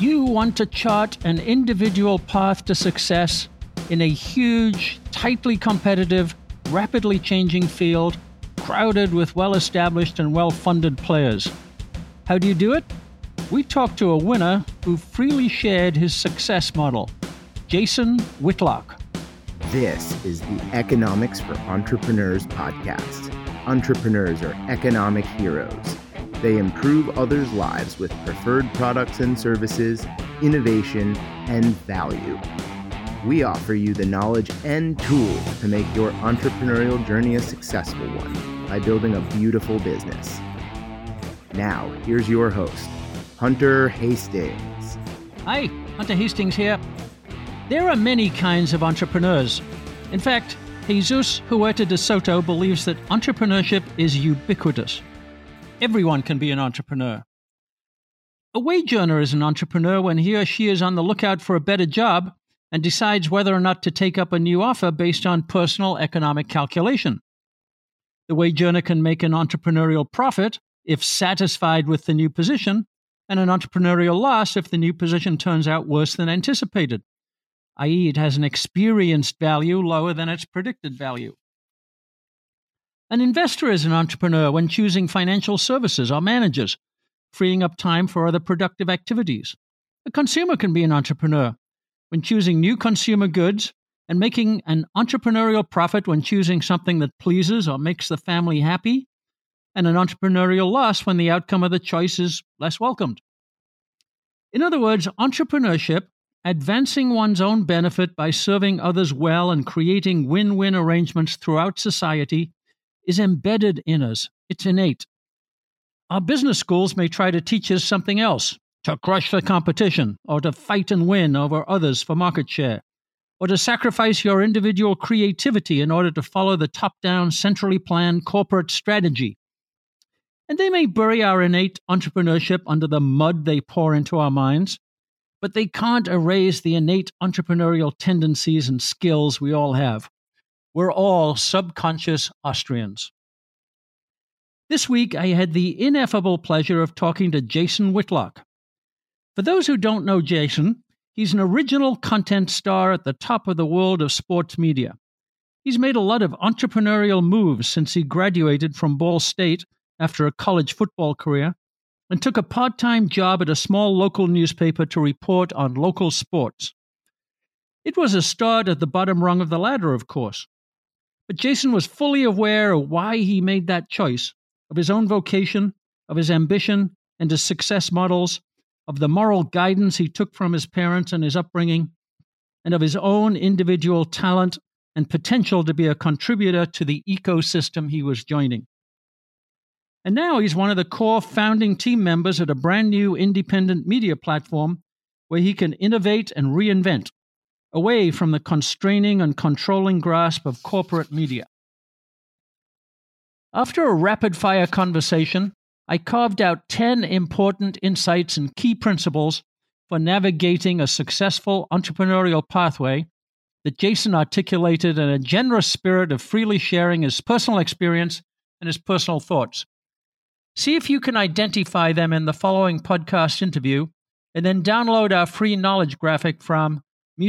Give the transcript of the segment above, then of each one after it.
You want to chart an individual path to success in a huge, tightly competitive, rapidly changing field, crowded with well-established and well-funded players. How do you do it? We talked to a winner who freely shared his success model, Jason Whitlock. This is the Economics for Entrepreneurs podcast. Entrepreneurs are economic heroes. They improve others' lives with preferred products and services, innovation, and value. We offer you the knowledge and tools to make your entrepreneurial journey a successful one by building a beautiful business. Now, here's your host, Hunter Hastings. Hi, Hunter Hastings here. There are many kinds of entrepreneurs. In fact, Jesus Huerta de Soto believes that entrepreneurship is ubiquitous. Everyone can be an entrepreneur. A wage earner is an entrepreneur when he or she is on the lookout for a better job and decides whether or not to take up a new offer based on personal economic calculation. The wage earner can make an entrepreneurial profit if satisfied with the new position, and an entrepreneurial loss if the new position turns out worse than anticipated, i.e., it has an experienced value lower than its predicted value. An investor is an entrepreneur when choosing financial services or managers, freeing up time for other productive activities. A consumer can be an entrepreneur when choosing new consumer goods and making an entrepreneurial profit when choosing something that pleases or makes the family happy, and an entrepreneurial loss when the outcome of the choice is less welcomed. In other words, entrepreneurship, advancing one's own benefit by serving others well and creating win-win arrangements throughout society, is embedded in us. It's innate. Our business schools may try to teach us something else, to crush the competition, or to fight and win over others for market share, or to sacrifice your individual creativity in order to follow the top-down, centrally planned corporate strategy. And they may bury our innate entrepreneurship under the mud they pour into our minds, but they can't erase the innate entrepreneurial tendencies and skills we all have. We're all subconscious Austrians. This week, I had the ineffable pleasure of talking to Jason Whitlock. For those who don't know Jason, he's an original content star at the top of the world of sports media. He's made a lot of entrepreneurial moves since he graduated from Ball State after a college football career and took a part-time job at a small local newspaper to report on local sports. It was a start at the bottom rung of the ladder, of course. But Jason was fully aware of why he made that choice, of his own vocation, of his ambition, and his success models, of the moral guidance he took from his parents and his upbringing, and of his own individual talent and potential to be a contributor to the ecosystem he was joining. And now he's one of the core founding team members at a brand new independent media platform where he can innovate and reinvent, away from the constraining and controlling grasp of corporate media. After a rapid-fire conversation, I carved out 10 important insights and key principles for navigating a successful entrepreneurial pathway that Jason articulated in a generous spirit of freely sharing his personal experience and his personal thoughts. See if you can identify them in the following podcast interview, and then download our free knowledge graphic from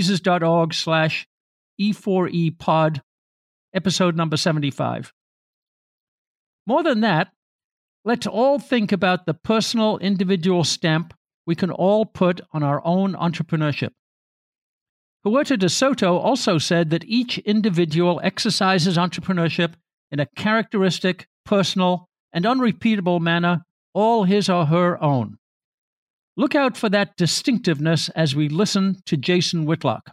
Mises.org/E4EPod, episode number 75. More than that, let's all think about the personal individual stamp we can all put on our own entrepreneurship. Huerta de Soto also said that each individual exercises entrepreneurship in a characteristic, personal, and unrepeatable manner, all his or her own. Look out for that distinctiveness as we listen to Jason Whitlock.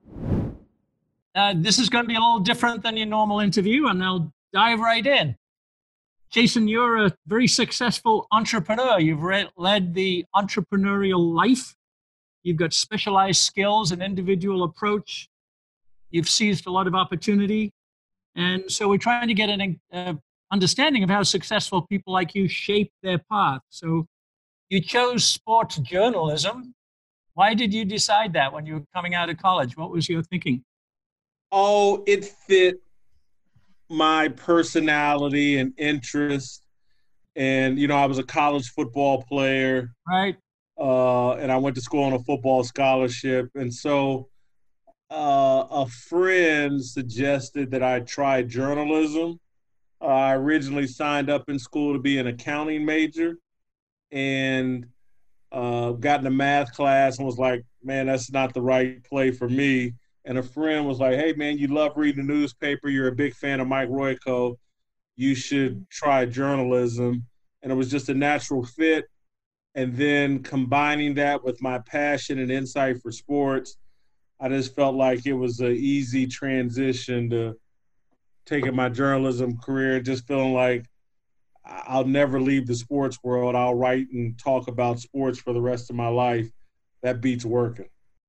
This is going to be a little different than your normal interview, and I'll dive right in. Jason, you're a very successful entrepreneur. You've led the entrepreneurial life. You've got specialized skills and individual approach. You've seized a lot of opportunity. And so we're trying to get an understanding of how successful people like you shape their path. So you chose sports journalism. Why did you decide that when you were coming out of college? What was your thinking? Oh, it fit my personality and interest. And, I was a college football player. Right. and I went to school on a football scholarship. And so a friend suggested that I try journalism. I originally signed up in school to be an accounting major, and got in a math class and was like, man, that's not the right play for me. And a friend was like, hey, man, you love reading the newspaper. You're a big fan of Mike Royko. You should try journalism. And it was just a natural fit. And then combining that with my passion and insight for sports, I just felt like it was an easy transition to taking my journalism career, just feeling like I'll never leave the sports world. I'll write and talk about sports for the rest of my life. That beats working.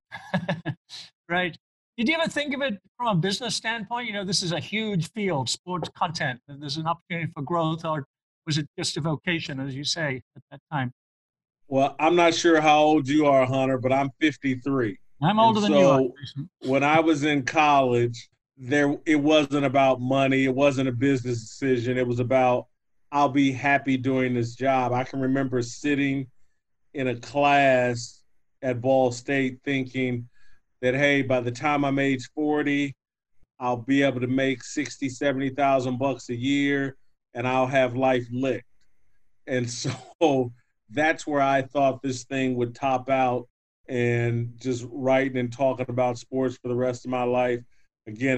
Right. Did you ever think of it from a business standpoint? You know, this is a huge field, sports content, and there's an opportunity for growth, or was it just a vocation, as you say, at that time? Well, I'm not sure how old you are, Hunter, but I'm 53. I'm older than you are. When I was in college, it wasn't about money. It wasn't a business decision. It was about, I'll be happy doing this job. I can remember sitting in a class at Ball State thinking that, hey, by the time I'm age 40, I'll be able to make 60, 70,000 bucks a year and I'll have life licked. And so that's where I thought this thing would top out, and just writing and talking about sports for the rest of my life. Again,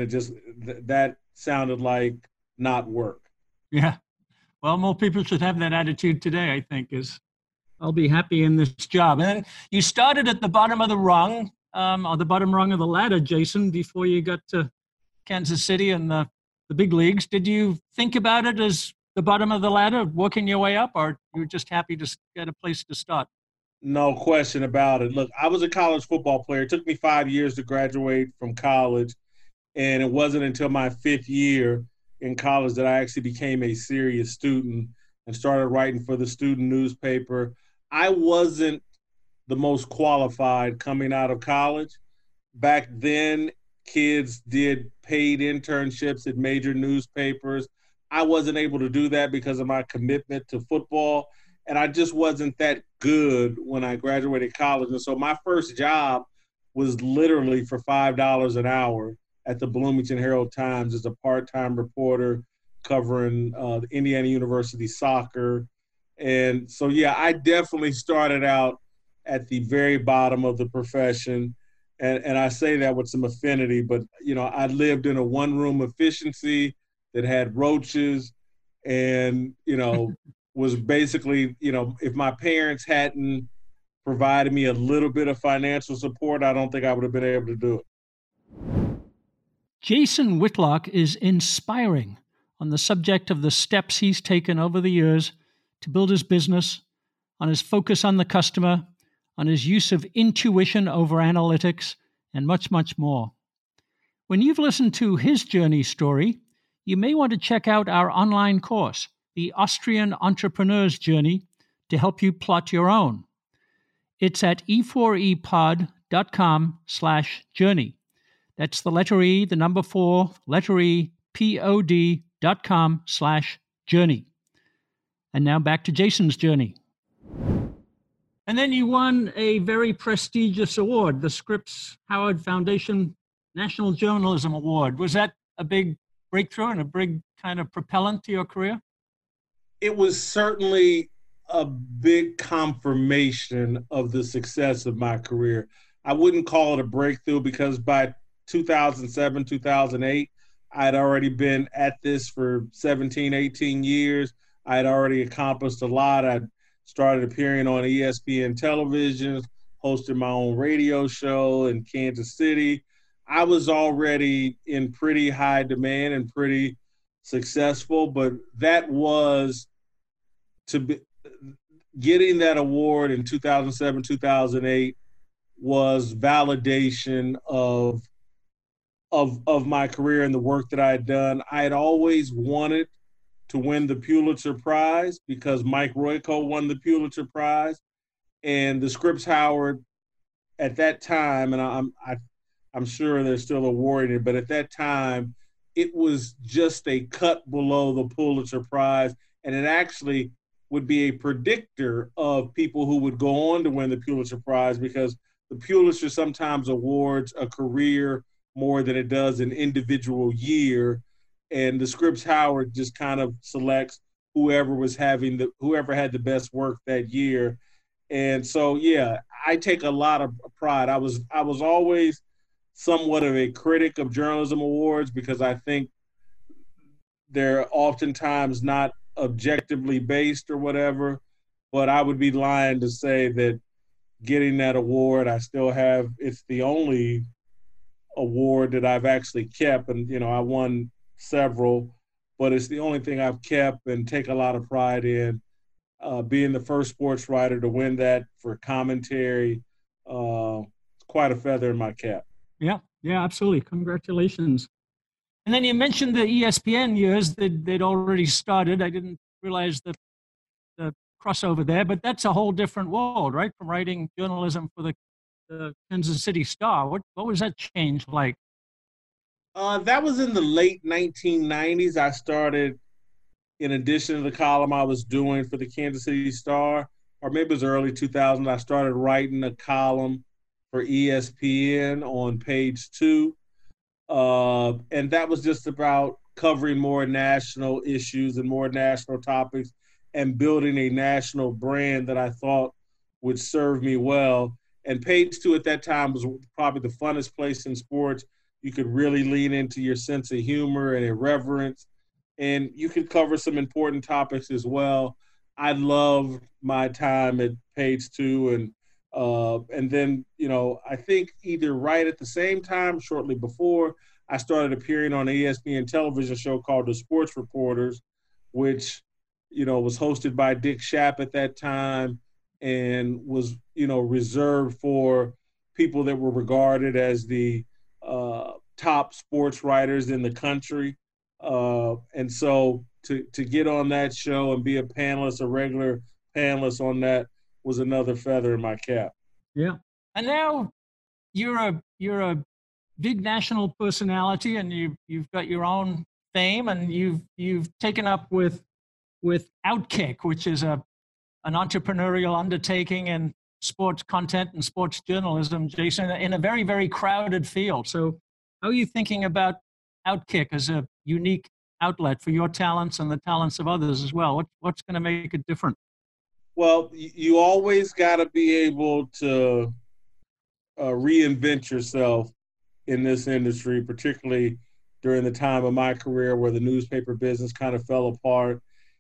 that sounded like not work. Yeah. Well, more people should have that attitude today, I think, is I'll be happy in this job. And you started at the bottom of the rung, or the bottom rung of the ladder, Jason, before you got to Kansas City and the big leagues. Did you think about it as the bottom of the ladder, working your way up, or you were just happy to get a place to start? No question about it. Look, I was a college football player. It took me 5 years to graduate from college, and it wasn't until my 5th year in college that I actually became a serious student and started writing for the student newspaper. I wasn't the most qualified coming out of college. Back then, kids did paid internships at major newspapers. I wasn't able to do that because of my commitment to football, and I just wasn't that good when I graduated college. And so my first job was literally for $5 an hour at the Bloomington Herald-Times as a part-time reporter covering the Indiana University soccer. And so, yeah, I definitely started out at the very bottom of the profession. And I say that with some affinity, but, you know, I lived in a one-room efficiency that had roaches and, you know, was basically, you know, if my parents hadn't provided me a little bit of financial support, I don't think I would have been able to do it. Jason Whitlock is inspiring on the subject of the steps he's taken over the years to build his business, on his focus on the customer, on his use of intuition over analytics, and much, much more. When you've listened to his journey story, you may want to check out our online course, The Austrian Entrepreneur's Journey, to help you plot your own. It's at e4epod.com/journey. That's the letter E, the number 4, letter E, pod.com/journey. And now back to Jason's journey. And then you won a very prestigious award, the Scripps Howard Foundation National Journalism Award. Was that a big breakthrough and a big kind of propellant to your career? It was certainly a big confirmation of the success of my career. I wouldn't call it a breakthrough because by 2007, 2008, I had already been at this for 17, 18 years. I had already accomplished a lot. I started appearing on ESPN television, hosted my own radio show in Kansas City. I was already in pretty high demand and pretty successful, but that was getting that award in 2007, 2008 was validation of my career and the work that I had done. I had always wanted to win the Pulitzer Prize because Mike Royko won the Pulitzer Prize, and the Scripps Howard at that time, and I'm sure they're still awarding it, but at that time, it was just a cut below the Pulitzer Prize, and it actually would be a predictor of people who would go on to win the Pulitzer Prize, because the Pulitzer sometimes awards a career more than it does an individual year. And the Scripps Howard just kind of selects whoever had the best work that year. And so, yeah, I take a lot of pride. I was always somewhat of a critic of journalism awards because I think they're oftentimes not objectively based or whatever. But I would be lying to say that getting that award, it's the only award that I've actually kept. And, I won several, but it's the only thing I've kept and take a lot of pride in. Being the first sports writer to win that for commentary, it's quite a feather in my cap. Yeah, absolutely. Congratulations. And then you mentioned the ESPN years that they'd already started. I didn't realize the crossover there, but that's a whole different world, right? From writing journalism for the Kansas City Star. What was that change like? That was in the late 1990s. I started, in addition to the column I was doing for the Kansas City Star, or maybe it was early 2000, I started writing a column for ESPN on Page 2. And that was just about covering more national issues and more national topics and building a national brand that I thought would serve me well. And Page 2 at that time was probably the funnest place in sports. You could really lean into your sense of humor and irreverence, and you could cover some important topics as well. I loved my time at Page 2, and then, I think either right at the same time, shortly before, I started appearing on an ESPN television show called The Sports Reporters, which, was hosted by Dick Schaap at that time and was, reserved for people that were regarded as the top sports writers in the country. And so to get on that show and be a regular panelist on that, was another feather in my cap. Yeah. And now you're a big national personality, and you've got your own fame, and you've taken up with Outkick, which is an entrepreneurial undertaking in sports content and sports journalism, Jason, in a very, very crowded field. So how are you thinking about Outkick as a unique outlet for your talents and the talents of others as well? What's going to make it different? Well, you always got to be able to reinvent yourself in this industry, particularly during the time of my career where the newspaper business kind of fell apart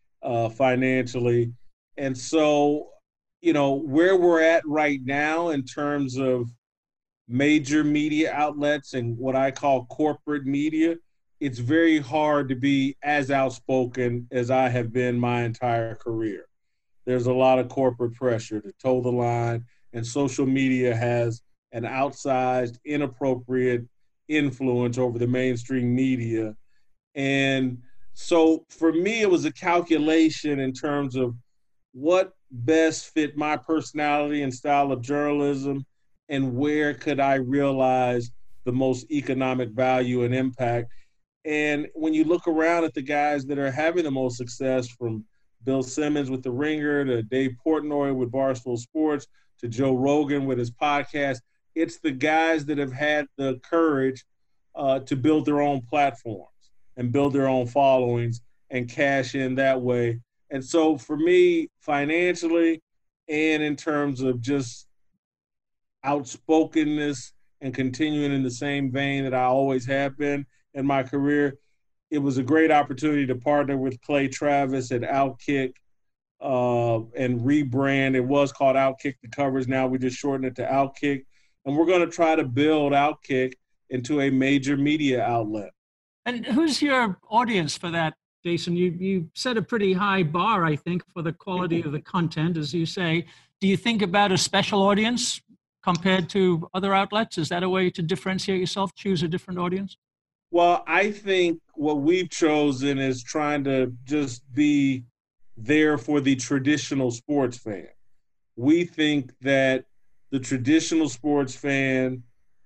financially. And so, where we're at right now in terms of major media outlets and what I call corporate media, it's very hard to be as outspoken as I have been my entire career. There's a lot of corporate pressure to toe the line, and social media has an outsized, inappropriate influence over the mainstream media. And so for me, it was a calculation in terms of what best fit my personality and style of journalism, and where could I realize the most economic value and impact. And when you look around at the guys that are having the most success, from Bill Simmons with The Ringer to Dave Portnoy with Barstool Sports to Joe Rogan with his podcast, it's the guys that have had the courage to build their own platforms and build their own followings and cash in that way. And so for me, financially and in terms of just outspokenness and continuing in the same vein that I always have been in my career, it was a great opportunity to partner with Clay Travis at Outkick and rebrand. It was called Outkick the Covers. Now we just shortened it to Outkick. And we're going to try to build Outkick into a major media outlet. And who's your audience for that, Jason? You set a pretty high bar, I think, for the quality of the content, as you say. Do you think about a special audience compared to other outlets? Is that a way to differentiate yourself, choose a different audience? Well, I think what we've chosen is trying to just be there for the traditional sports fan. We think that the traditional sports fan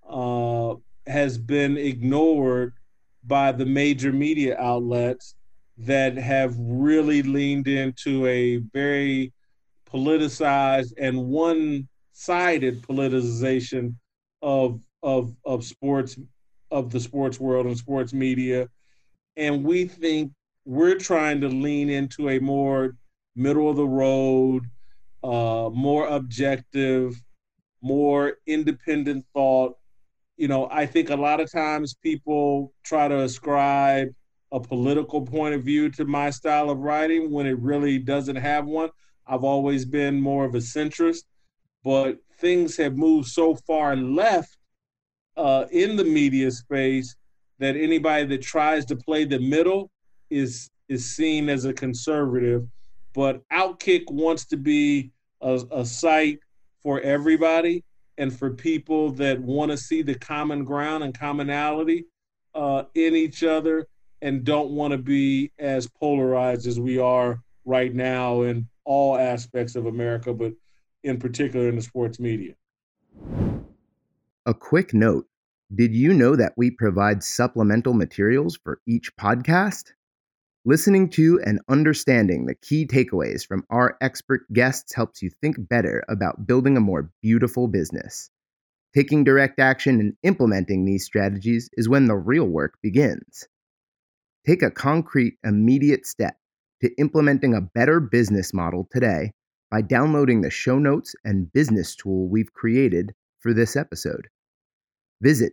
has been ignored by the major media outlets, that have really leaned into a very politicized and one-sided politicization of sports, of the sports world and sports media. And we think we're trying to lean into a more middle of the road, more objective, more independent thought. I think a lot of times people try to ascribe a political point of view to my style of writing when it really doesn't have one. I've always been more of a centrist, but things have moved so far left in the media space that anybody that tries to play the middle is seen as a conservative. But Outkick wants to be a site for everybody and for people that want to see the common ground and commonality in each other and don't want to be as polarized as we are right now in all aspects of America, but in particular in the sports media. A quick note. Did you know that we provide supplemental materials for each podcast? Listening to and understanding the key takeaways from our expert guests helps you think better about building a more beautiful business. Taking direct action and implementing these strategies is when the real work begins. Take a concrete, immediate step to implementing a better business model today by downloading the show notes and business tool we've created for this episode. Visit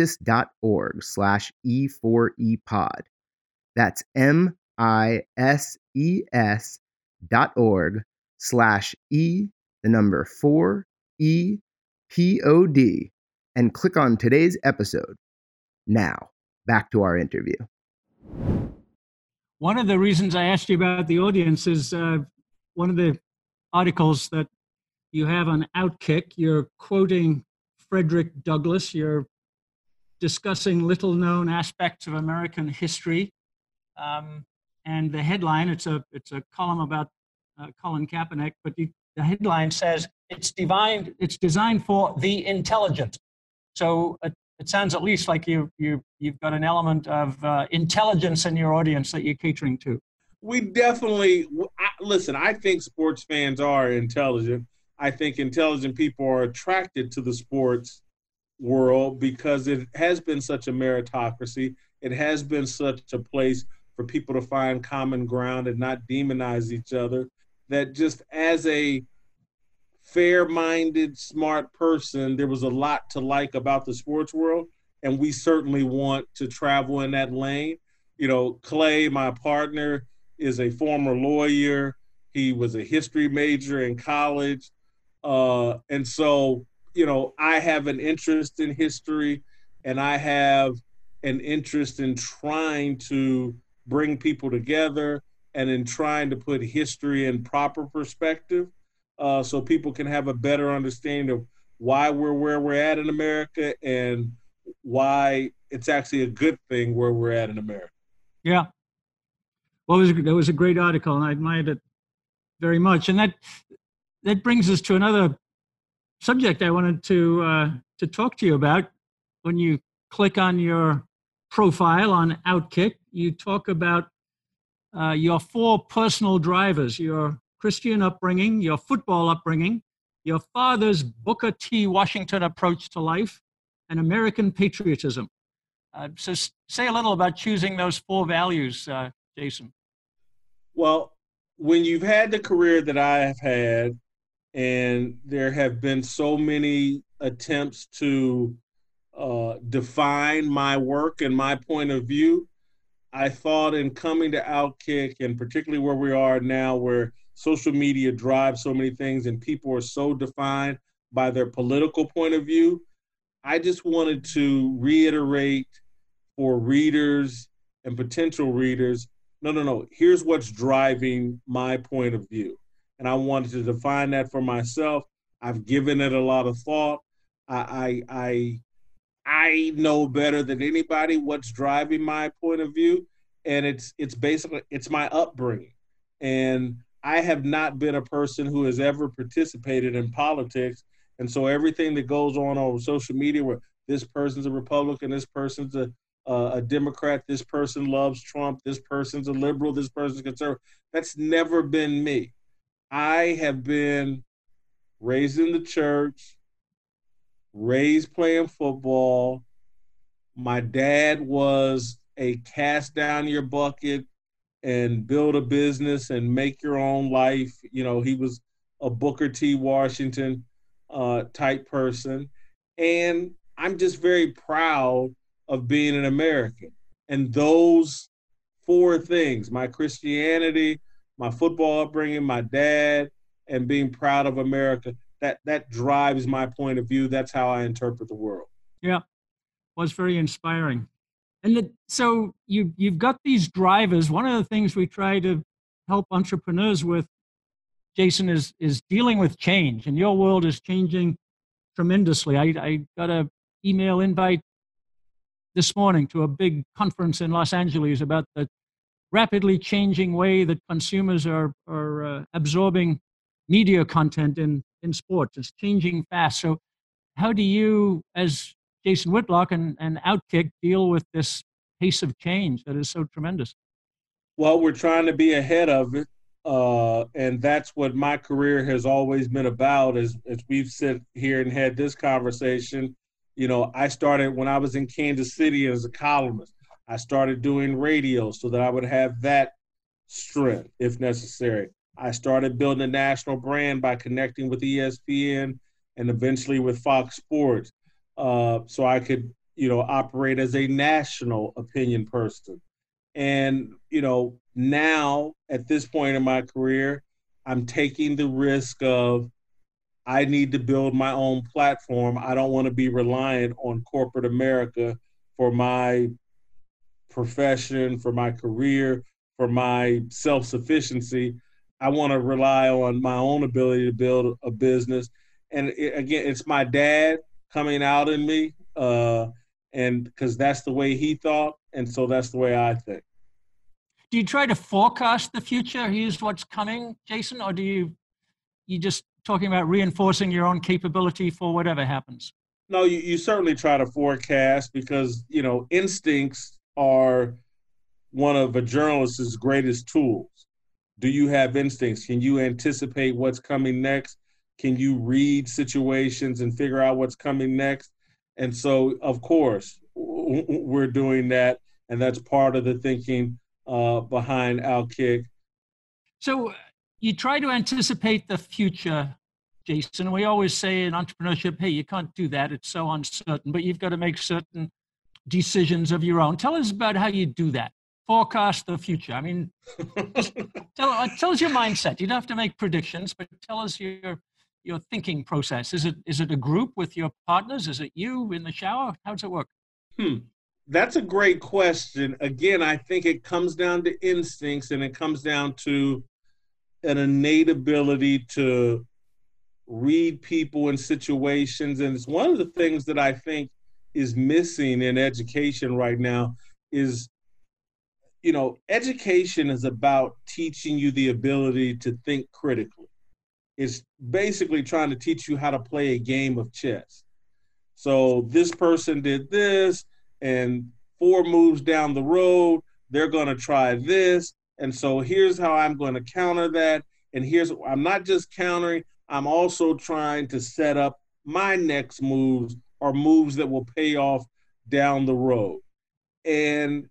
Mises.org/E4EPod. That's MISES.org/E4EPOD and click on today's episode. Now, back to our interview. One of the reasons I asked you about the audience is one of the articles that you have on Outkick. You're quoting Frederick Douglass. You're discussing little-known aspects of American history. And the headline, it's a column about Colin Kaepernick, but the headline says it's designed for the intelligent. So it sounds at least like you've got an element of intelligence in your audience that you're catering to. We definitely listen. I think sports fans are intelligent. I think intelligent people are attracted to the sports world because it has been such a meritocracy. It has been such a place for people to find common ground and not demonize each other. That just as a fair-minded, smart person, there was a lot to like about the sports world, and we certainly want to travel in that lane. Clay, my partner, is a former lawyer. He was a history major in college. And so, I have an interest in history, and I have an interest in trying to bring people together and in trying to put history in proper perspective so people can have a better understanding of why we're where we're at in America and why it's actually a good thing where we're at in America. Yeah. Well, that was a great article, and I admired it very much. And that brings us to another subject I wanted to talk to you about. When you click on your profile on Outkick, you talk about your 4 personal drivers: your Christian upbringing, your football upbringing, your father's Booker T. Washington approach to life, and American patriotism. So say a little about choosing those 4 values, Jason. Well, when you've had the career that I have had, and there have been so many attempts to define my work and my point of view, I thought in coming to Outkick, and particularly where we are now, where social media drives so many things and people are so defined by their political point of view, I just wanted to reiterate for readers and potential readers, no, here's what's driving my point of view. And I wanted to define that for myself. I've given it a lot of thought. I know better than anybody what's driving my point of view. And it's basically, it's my upbringing. And I have not been a person who has ever participated in politics. And so everything that goes on social media where this person's a Republican, this person's a a Democrat. This person loves Trump. This person's a liberal. This person's conservative. That's never been me. I have been raised in the church, raised playing football. My dad was a cast down your bucket and build a business and make your own life. You know, he was a Booker T. Washington type person. And I'm just very proud of being an American. And those four things, my Christianity, my football upbringing, my dad, and being proud of America, that drives my point of view. That's how I interpret the world. Yeah, was very inspiring. And so you've got these drivers. One of the things we try to help entrepreneurs with, Jason, is dealing with change. And your world is changing tremendously. I got an email invite this morning to a big conference in Los Angeles about the rapidly changing way that consumers are absorbing media content in sports. It's changing fast. So how do you, as Jason Whitlock and Outkick, deal with this pace of change that is so tremendous? Well, we're trying to be ahead of it. And that's what my career has always been about. As we've sit here and had this conversation, you know, I started when I was in Kansas City as a columnist. I started doing radio so that I would have that strength if necessary. I started building a national brand by connecting with ESPN and eventually with Fox Sports, so I could, you know, operate as a national opinion person. And, you know, now at this point in my career, I'm taking the risk of I need to build my own platform. I don't want to be reliant on corporate America for my profession, for my career, for my self-sufficiency. I want to rely on my own ability to build a business. And again, it's my dad coming out in me, and because that's the way he thought, and so that's the way I think. Do you try to forecast the future? Here's what's coming, Jason, or do you just talking about reinforcing your own capability for whatever happens? No, you certainly try to forecast because, you know, instincts are one of a journalist's greatest tools. Do you have instincts? Can you anticipate what's coming next? Can you read situations and figure out what's coming next? And so, of course, we're doing that, and that's part of the thinking behind Outkick. So you try to anticipate the future, Jason. We always say in entrepreneurship, hey, you can't do that. It's so uncertain, but you've got to make certain decisions of your own. Tell us about how you do that. Forecast the future. I mean, tell us your mindset. You don't have to make predictions, but tell us your thinking process. Is it a group with your partners? Is it you in the shower? How does it work? That's a great question. Again, I think it comes down to instincts, and it comes down to an innate ability to read people and situations. And it's one of the things that I think is missing in education right now is, you know, education is about teaching you the ability to think critically. It's basically trying to teach you how to play a game of chess. So this person did this, and 4 moves down the road, they're going to try this. And so here's how I'm going to counter that. And I'm not just countering, I'm also trying to set up my next moves or moves that will pay off down the road. And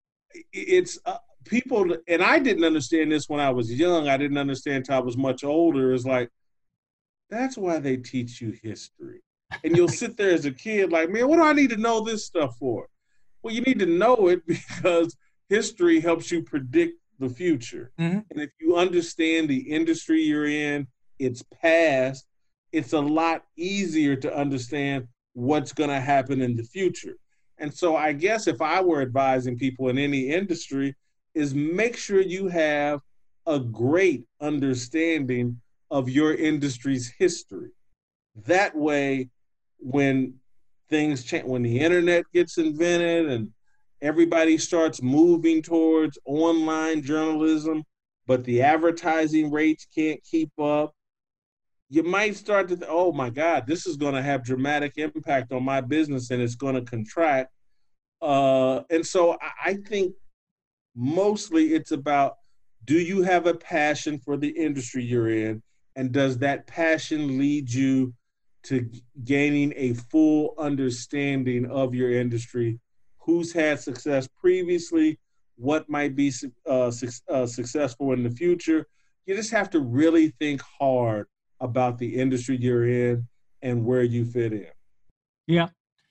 it's people, and I didn't understand this when I was young. I didn't understand until I was much older. It's like, that's why they teach you history. And you'll sit there as a kid like, man, what do I need to know this stuff for? Well, you need to know it because history helps you predict the future. Mm-hmm. And if you understand the industry you're in, its past, it's a lot easier to understand what's going to happen in the future. And so I guess if I were advising people in any industry is make sure you have a great understanding of your industry's history. That way, when things change, when the internet gets invented and everybody starts moving towards online journalism, but the advertising rates can't keep up, you might start to oh my God, this is going to have dramatic impact on my business and it's going to contract. And so I think mostly it's about, do you have a passion for the industry you're in? And does that passion lead you to gaining a full understanding of your industry? Who's had success previously? What might be successful in the future? You just have to really think hard about the industry you're in and where you fit in. Yeah.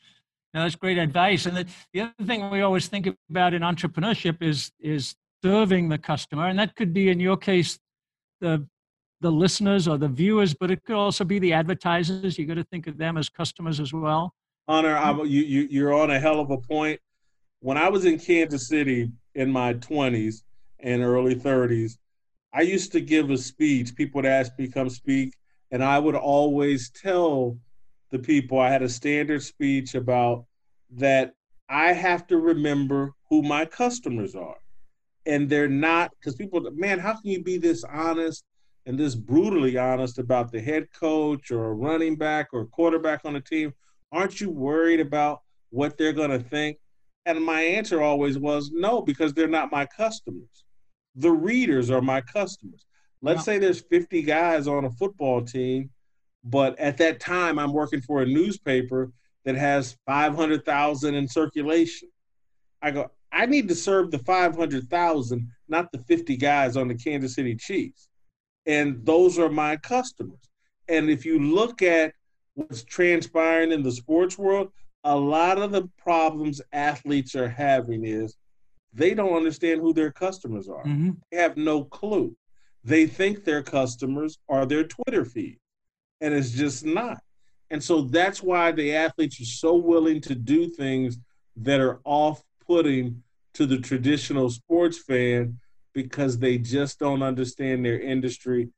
No, that's great advice. And the other thing we always think about in entrepreneurship is serving the customer. And that could be, in your case, the listeners or the viewers, but it could also be the advertisers. You got to think of them as customers as well. Hunter, you're on a hell of a point. When I was in Kansas City in my 20s and early 30s, I used to give a speech. People would ask me to come speak, and I would always tell the people, I had a standard speech about that I have to remember who my customers are. And they're not, because people, man, how can you be this honest and this brutally honest about the head coach or a running back or a quarterback on the team? Aren't you worried about what they're going to think? And my answer always was no, because they're not my customers. The readers are my customers. Let's say there's 50 guys on a football team, but at that time I'm working for a newspaper that has 500,000 in circulation. I go, I need to serve the 500,000, not the 50 guys on the Kansas City Chiefs. And those are my customers. And if you look at what's transpiring in the sports world, a lot of the problems athletes are having is they don't understand who their customers are. Mm-hmm. They have no clue. They think their customers are their Twitter feed, and it's just not. And so that's why the athletes are so willing to do things that are off-putting to the traditional sports fan, because they just don't understand their industry.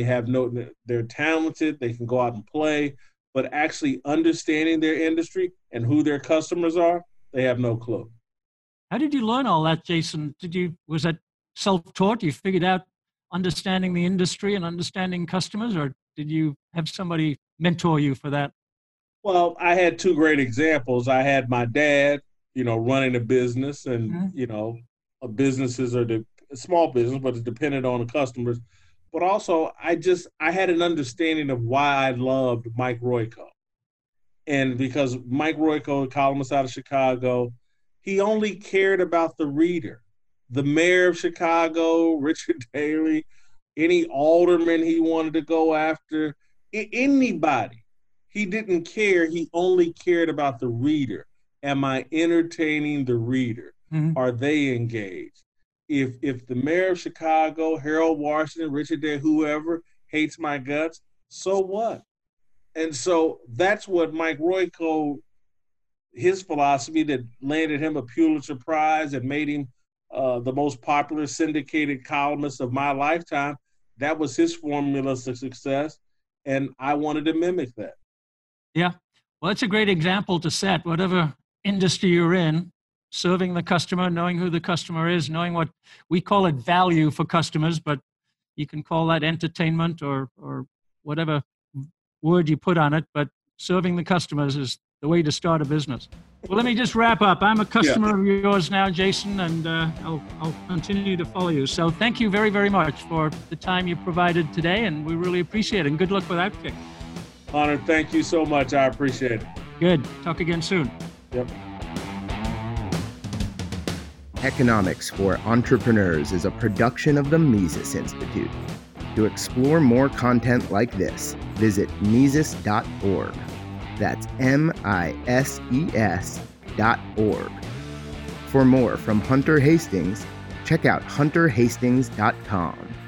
They're talented, they can go out and play, but actually understanding their industry and who their customers are, they have no clue. How did you learn all that, Jason? Was that self-taught? You figured out understanding the industry and understanding customers, or did you have somebody mentor you for that? Well, I had two great examples. I had my dad, running a business, and, mm-hmm. Businesses are a small business, but it's dependent on the customers. But also, I had an understanding of why I loved Mike Royko. And because Mike Royko, a columnist out of Chicago, he only cared about the reader. The mayor of Chicago, Richard Daley, any alderman he wanted to go after, anybody. He didn't care. He only cared about the reader. Am I entertaining the reader? Mm-hmm. Are they engaged? If the mayor of Chicago, Harold Washington, Richard Daley, whoever, hates my guts, so what? And so that's what Mike Royko, his philosophy that landed him a Pulitzer Prize and made him the most popular syndicated columnist of my lifetime. That was his formula to success, and I wanted to mimic that. Yeah, well, it's a great example to set. Whatever industry you're in, serving the customer, knowing who the customer is, knowing what we call it value for customers, but you can call that entertainment or whatever word you put on it, but serving the customers is the way to start a business. Well, let me just wrap up. I'm a customer of yours now, Jason, and I'll continue to follow you. So thank you very, very much for the time you provided today, and we really appreciate it. And good luck with Outkick. Hunter, thank you so much. I appreciate it. Good. Talk again soon. Yep. Economics for Entrepreneurs is a production of the Mises Institute. To explore more content like this, visit Mises.org. That's MISES.org. For more from Hunter Hastings, check out hunterhastings.com.